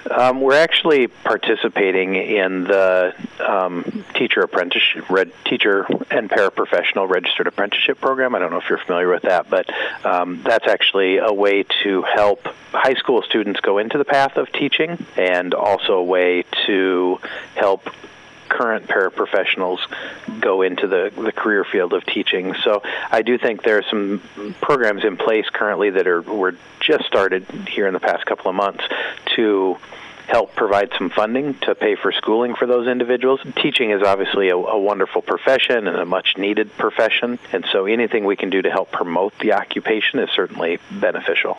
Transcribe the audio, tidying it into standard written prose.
We're actually participating in the teacher and paraprofessional registered apprenticeship program. I don't know if you're familiar with that, but that's actually a way to help high school students go into the path of teaching, and also a way to help current paraprofessionals go into the career field of teaching. So I do think there are some programs in place currently that were just started here in the past couple of months to help provide some funding to pay for schooling for those individuals. Teaching is obviously a wonderful profession and a much-needed profession, and so anything we can do to help promote the occupation is certainly beneficial.